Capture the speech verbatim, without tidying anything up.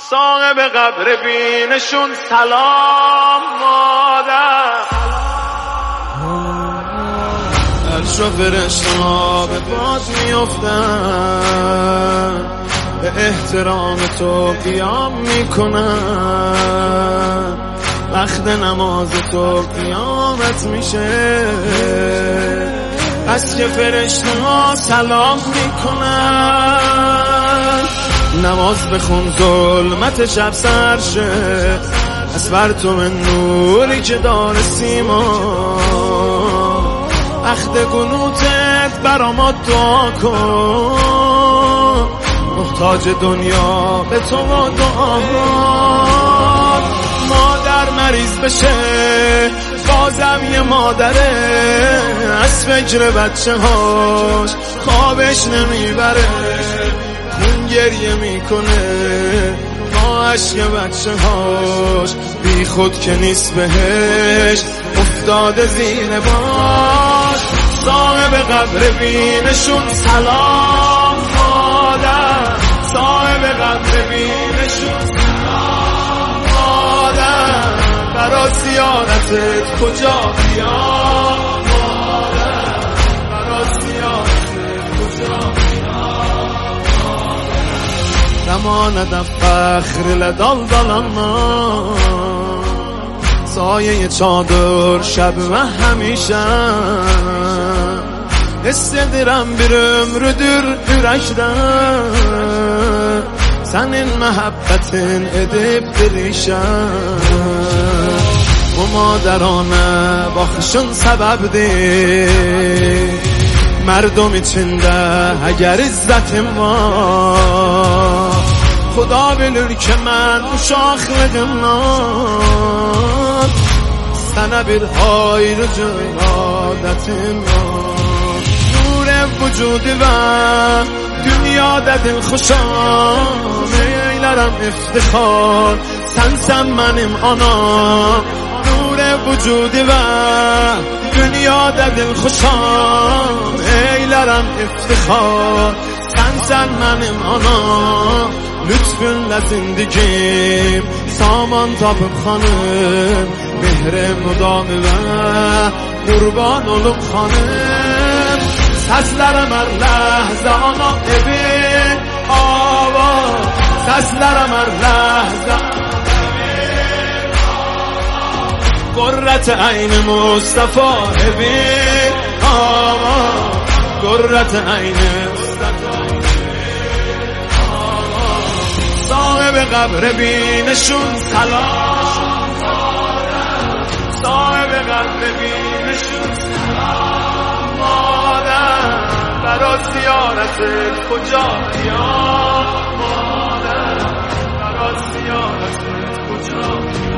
صاحب قبر بینشون سلام مادر. عرش و فرشته‌ها به باد میافتن، به احترام تو قیام میکنن. وقت نماز تو قیامت میشه، پس که فرشته‌ها سلام میکنن. نماز بخون ظلمت شب سر شه، از پرتو نوری که داره سیما. وقت قنوتت برا ما دعا کن، محتاج دنیا به تو و دعا. مادر مریض بشه بازم یه مادره، از فکر بچه هاش خوابش نمیبره. خون گریه میکنه با عشق بچه هاش، بی خود که نیست بهش افتاده زیر باش. صاحب قبر بینشون سلام مادر، صاحب قبر بینشون سلام مادر. برا زیارتت کجا بیام مادر، برا زیارتت کجا بیام مادر. نماندم فخر لدال دلما، سایه چادر شب و همیشه. Hissedirim bir ömrüdür yürekten, senin muhabbetin edip dirişen. Bu maderane bakışın sebepdir, merdum içinde eğer izzetim var. Xuda bilir ki mən uşaqlığımdan sənə bir ayrıcı adətim var. وجودی و دنیا دل خوشم، ایلرم افتخار سنسم منیم آنا. نور وجودی و دنیا دل خوشم، ایلرم افتخار سنسم منیم آنا. لطفünle زندگیم سامان tapıp خانم، مهر مدام و قربان olum خانم. Seslerim her lehze ana evin avar, seslerim her lehze evin avar. Gurret-i Ayn Mustafa evin avar, Gurret-i Ayn Mustafa evin avar. Sahibi qabre bineshun salam mādar, sahibi qabre bineshun salam mādar. برا زیارتت کجا بیام مادر، برا زیارتت کجا بیام.